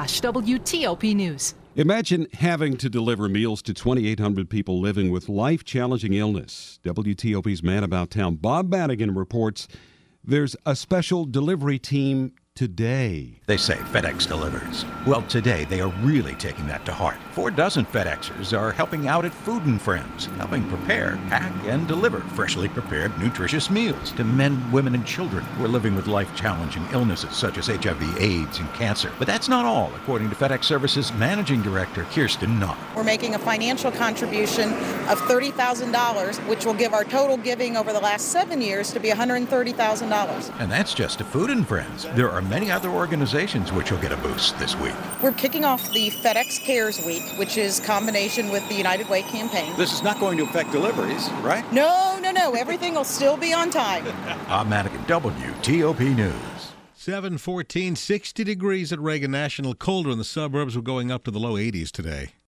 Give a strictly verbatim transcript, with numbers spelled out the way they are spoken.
slash W T O P News. Imagine having to deliver meals to twenty-eight hundred people living with life-challenging illness. W T O P's Man About Town, Bob Madigan, reports there's a special delivery team today. They say FedEx delivers. Well, today they are really taking that to heart. Four dozen FedExers are helping out at Food and Friends, helping prepare, pack, and deliver freshly prepared, nutritious meals to men, women, and children who are living with life-challenging illnesses such as H I V, AIDS, and cancer. But that's not all, according to FedEx Services Managing Director Kirsten Knott. We're making a financial contribution of thirty thousand dollars, which will give our total giving over the last seven years to be one hundred thirty thousand dollars. And that's just to Food and Friends. There are many other organizations which will get a boost this week. We're kicking off the FedEx Cares Week, which is combination with the United Way campaign. This is not going to affect deliveries, right? No, no, no. Everything will still be on time. Bob Madigan, W T O P News. seven fourteen, sixty degrees at Reagan National. Colder in the suburbs. We're going up to the low eighties today.